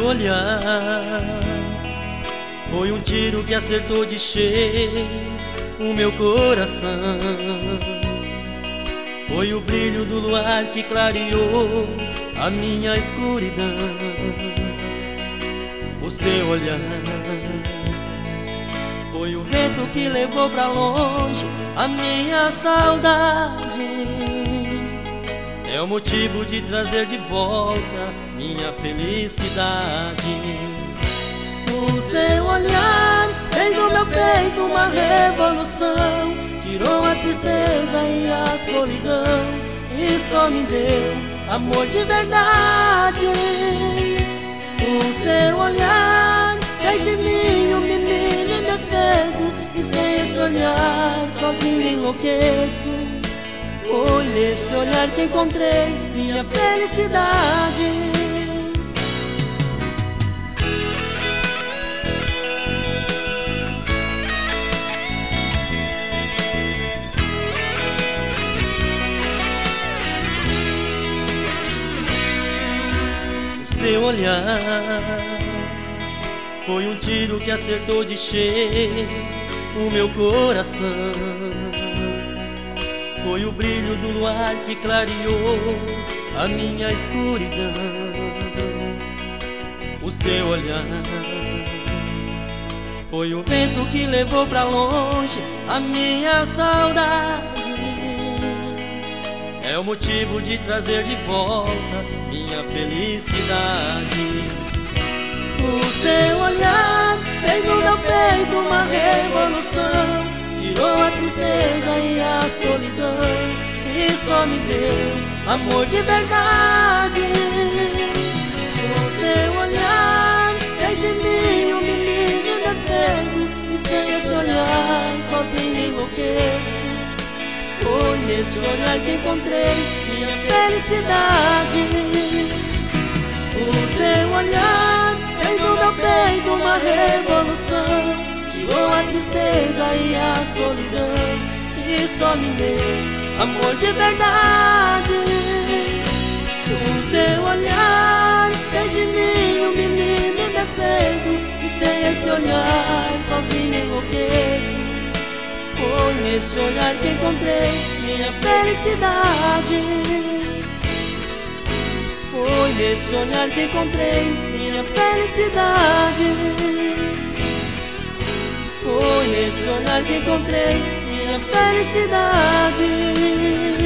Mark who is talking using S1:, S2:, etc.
S1: olhar foi um tiro que acertou de cheio o meu coração. Foi o brilho do luar que clareou a minha escuridão. O seu olhar foi o vento que levou pra longe a minha saudade. É o motivo de trazer de volta minha felicidade. O seu olhar fez do meu peito uma revolução, tirou a tristeza e a solidão e só me deu amor de verdade. O seu olhar fez de mim um menino indefeso, e sem esse olhar sozinho enlouqueço. Foi nesse olhar que encontrei minha felicidade. Seu olhar foi um tiro que acertou de cheio o meu coração. Foi o brilho do luar que clareou a minha escuridão. O seu olhar foi o vento que levou pra longe a minha saudade. É o motivo de trazer de volta minha felicidade. O seu olhar fez no meu peito uma revolução, tirou a tristeza e a solidão e só me deu amor de verdade. O seu olhar fez de mim um menino indefeso, e sem esse olhar sozinho enlouqueço. Foi nesse olhar que encontrei minha felicidade. O seu olhar fez no meu peito uma revolução, tirou a tristeza e a solidão e só me deu amor de verdade. O seu olhar fez de mim um menino indefeso, e sem esse olhar sozinho enlouqueço. Foi nesse olhar que encontrei minha felicidade. Foi nesse olhar que encontrei minha felicidade. Foi nesse olhar que encontrei minha felicidade.